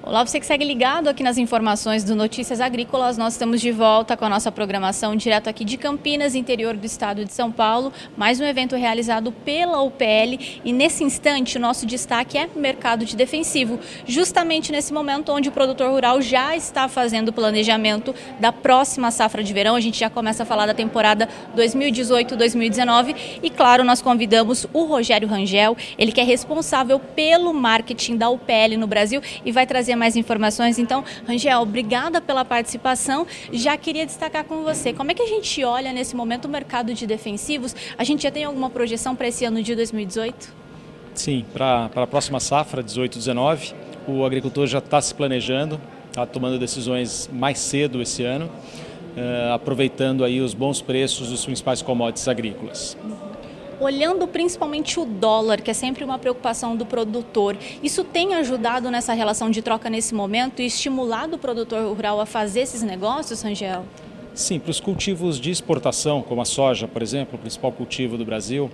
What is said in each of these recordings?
Olá, você que segue ligado aqui nas informações do Notícias Agrícolas. Nós estamos de volta com a nossa programação direto aqui de Campinas, interior do estado de São Paulo. Mais um evento realizado pela UPL e nesse instante o nosso destaque é mercado de defensivo. Justamente nesse momento onde o produtor rural já está fazendo o planejamento da próxima safra de verão. A gente já começa a falar da temporada 2018-2019 e claro, nós convidamos o Rogério Rangel, ele que é responsável pelo marketing da UPL no Brasil e vai trazer mais informações. Então, Rangel, obrigada pela participação. Já queria destacar com você, como é que a gente olha nesse momento o mercado de defensivos? A gente já tem alguma projeção para esse ano de 2018? Sim, para a próxima safra, 18-19, o agricultor já está se planejando, está tomando decisões mais cedo esse ano, aproveitando aí os bons preços dos principais commodities agrícolas. Olhando principalmente o dólar, que é sempre uma preocupação do produtor, isso tem ajudado nessa relação de troca nesse momento e estimulado o produtor rural a fazer esses negócios, Rangel? Sim, para os cultivos de exportação, como a soja, por exemplo, o principal cultivo do Brasil,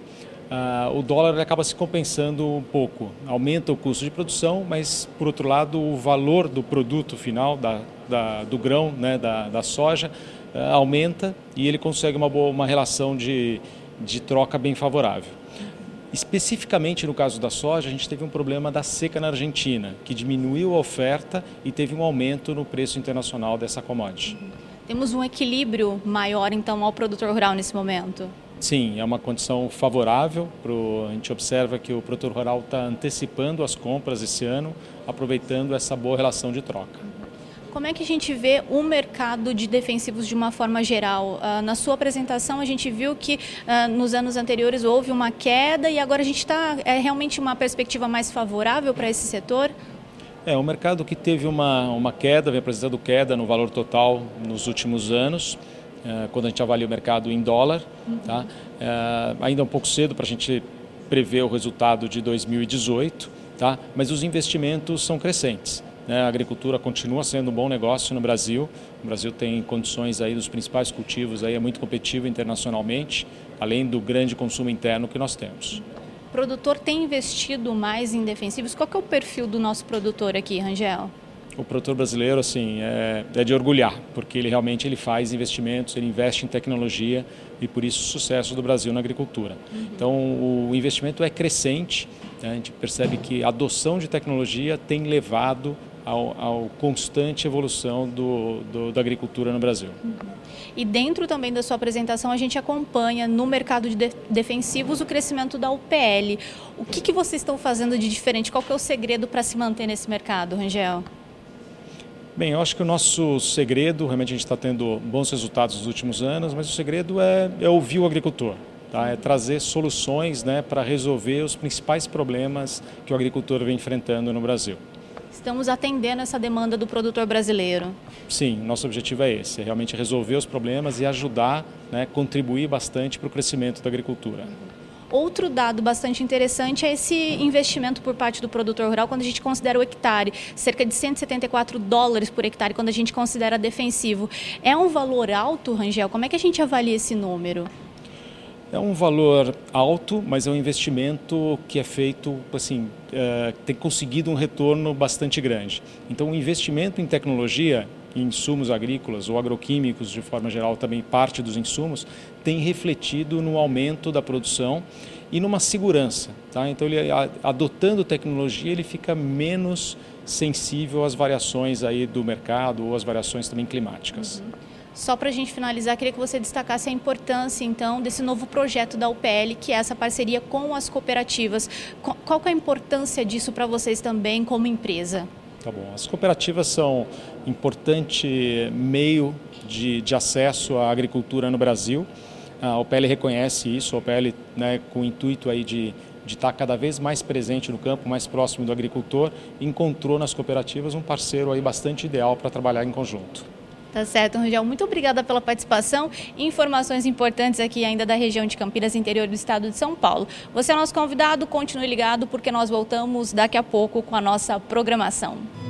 o dólar acaba se compensando um pouco. Aumenta o custo de produção, mas, por outro lado, o valor do produto final, do grão, né, da soja, aumenta e ele consegue uma relação de troca bem favorável. Especificamente no caso da soja, a gente teve um problema da seca na Argentina, que diminuiu a oferta e teve um aumento no preço internacional dessa commodity. Temos um equilíbrio maior, então, ao produtor rural nesse momento? Sim, é uma condição favorável. A gente observa que o produtor rural está antecipando as compras esse ano, aproveitando essa boa relação de troca. Como é que a gente vê o mercado de defensivos de uma forma geral? Na sua apresentação a gente viu que nos anos anteriores houve uma queda e agora a gente está realmente uma perspectiva mais favorável para esse setor? O mercado que teve uma queda, vem apresentando queda no valor total nos últimos anos, quando a gente avalia o mercado em dólar. Tá? Ainda é um pouco cedo para a gente prever o resultado de 2018, tá? Mas os investimentos são crescentes. A agricultura continua sendo um bom negócio no Brasil. O Brasil tem condições aí dos principais cultivos, aí é muito competitivo internacionalmente, além do grande consumo interno que nós temos. O produtor tem investido mais em defensivos? Qual que é o perfil do nosso produtor aqui, Rangel? O produtor brasileiro, assim, é de orgulhar, porque ele realmente faz investimentos, ele investe em tecnologia e por isso o sucesso do Brasil na agricultura. Então, o investimento é crescente, né? A gente percebe que a adoção de tecnologia tem levado ao constante evolução da agricultura no Brasil. E dentro também da sua apresentação a gente acompanha no mercado de defensivos o crescimento da UPL. O que vocês estão fazendo de diferente? Qual que é o segredo para se manter nesse mercado, Rangel? Bem, eu acho que o nosso segredo, realmente a gente está tendo bons resultados nos últimos anos, mas o segredo é ouvir o agricultor. Tá? É trazer soluções, né, para resolver os principais problemas que o agricultor vem enfrentando no Brasil. Estamos atendendo essa demanda do produtor brasileiro. Sim, nosso objetivo é esse, é realmente resolver os problemas e ajudar, né, contribuir bastante para o crescimento da agricultura. Outro dado bastante interessante é esse investimento por parte do produtor rural quando a gente considera o hectare, cerca de $174 por hectare quando a gente considera defensivo. É um valor alto, Rangel? Como é que a gente avalia esse número? É um valor alto, mas é um investimento que é feito, assim, tem conseguido um retorno bastante grande. Então, o investimento em tecnologia, em insumos agrícolas ou agroquímicos, de forma geral, também parte dos insumos, tem refletido no aumento da produção e numa segurança. Tá? Então, ele, adotando tecnologia, ele fica menos sensível às variações aí do mercado ou às variações também climáticas. Só para a gente finalizar, queria que você destacasse a importância, então, desse novo projeto da UPL, que é essa parceria com as cooperativas. Qual que é a importância disso para vocês também como empresa? Tá bom. As cooperativas são um importante meio de acesso à agricultura no Brasil. A UPL reconhece isso, a UPL, né, com o intuito aí de estar cada vez mais presente no campo, mais próximo do agricultor, encontrou nas cooperativas um parceiro aí bastante ideal para trabalhar em conjunto. Tá certo, Rangel. Muito obrigada pela participação. Informações importantes aqui ainda da região de Campinas, interior do estado de São Paulo. Você é nosso convidado, continue ligado porque nós voltamos daqui a pouco com a nossa programação.